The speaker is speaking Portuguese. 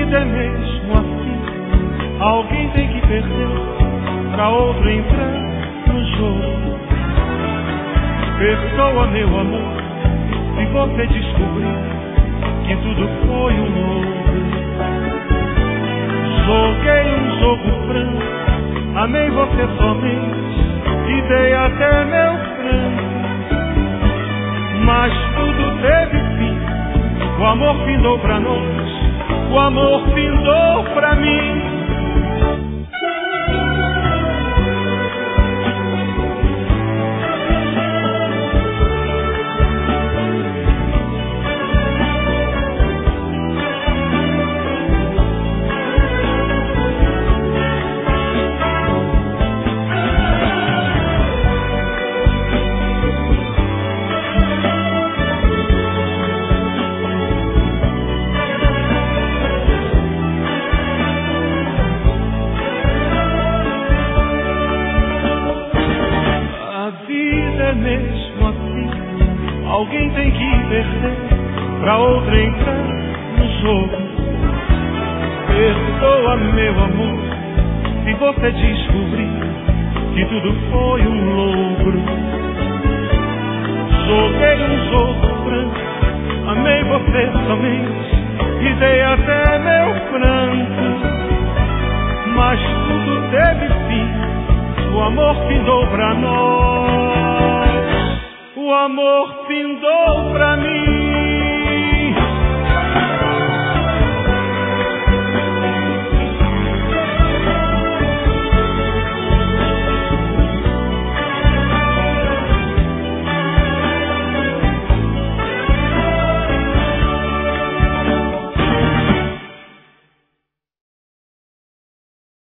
vida é mesmo assim. Alguém tem que perder pra outro entrar no jogo. Perdoa, meu amor, se você descobrir que tudo foi um louco. Joguei um jogo franco, amei você somente e dei até meu franco. Mas tudo teve fim, o amor findou pra nós, o amor findou pra mim. É mesmo assim, alguém tem que perder pra outra entrar no jogo. Perdoa, meu amor, se você descobrir que tudo foi um logro. Joguei um jogo franco, amei você somente e dei até meu franco. Mas tudo teve fim, o amor findou pra nós, o amor findou pra mim.